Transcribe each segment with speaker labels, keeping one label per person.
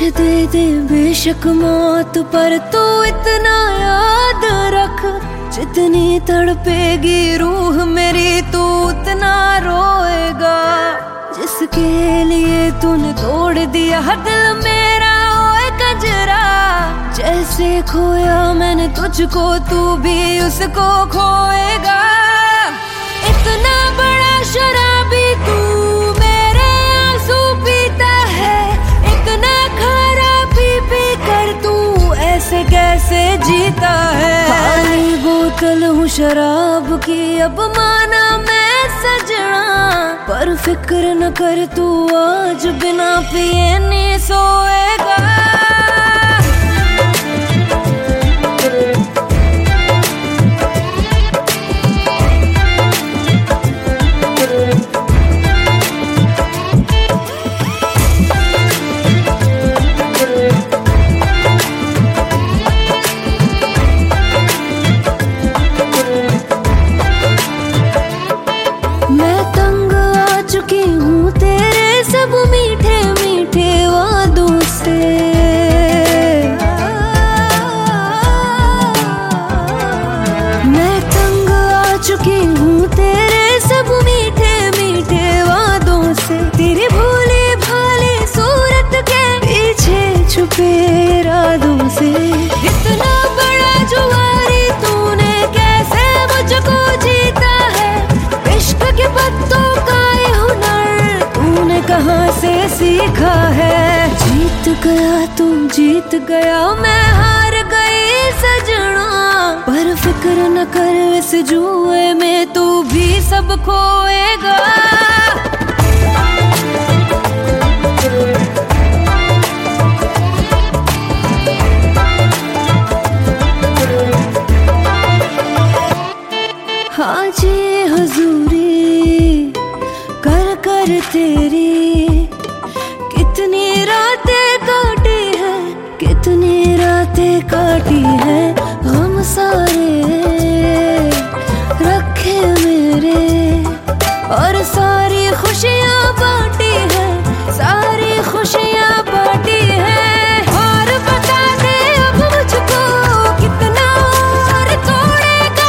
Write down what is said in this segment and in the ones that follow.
Speaker 1: मुझे दे दे बेशक मौत, पर तू इतना याद रख, जितनी तड़पेगी रूह मेरी तू उतना रोएगा। जिसके लिए तूने तोड़ दिया दिल मेरा ओए कजरा, जैसे खोया मैंने तुझको तू भी उसको खोएगा। इतना बड़ा शराबी तू मेरे आंसू पीता है, इतना खारा पी पी कर तू ऐसे कैसे जीता है। खाली बोतल हूँ शराब की अब माना मैं सजना, पर फिक्र न कर तू आज बिना पिए नहीं सोएगा। इतना बड़ा जुआरी तूने कैसे मुझको जीता है, इश्क के पत्तों का ये हुनर तूने कहाँ से सीखा है। जीत गया तू जीत गया मैं हार गई सजना, पर फिक्र न कर इस जुए में तू भी सब खोएगा। हाजी हुजूरी कर कर तेरी, कितनी रातें काटी है, कितनी रातें काटी है। हम सारे रखे मेरे और सारी खुशियाँ बांटी है, सारी खुशियाँ बांटी है। और बता दे अब मुझको कितना और तोड़ेगा,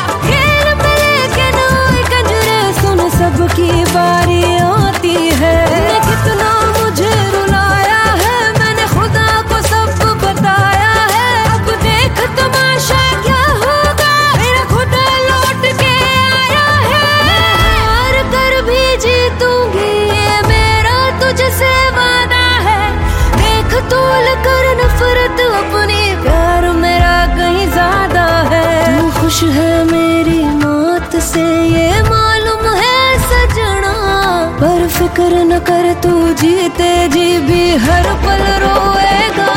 Speaker 1: सबकी बारी आती है। कितना मुझे रुलाया है मैंने खुदा को सब बताया है, अब देख तमाशा क्या होगा मेरा खुदा लौट के आया है। मैं हार कर भी जीतूंगी ये मेरा तुझसे वादा है, देख तोल कर नफरत अपनी प्यार मेरा कहीं ज्यादा है। तू खुश है मेरी मौत से ये पर फिक्र न कर तू जीते जी भी हर पल रोएगा।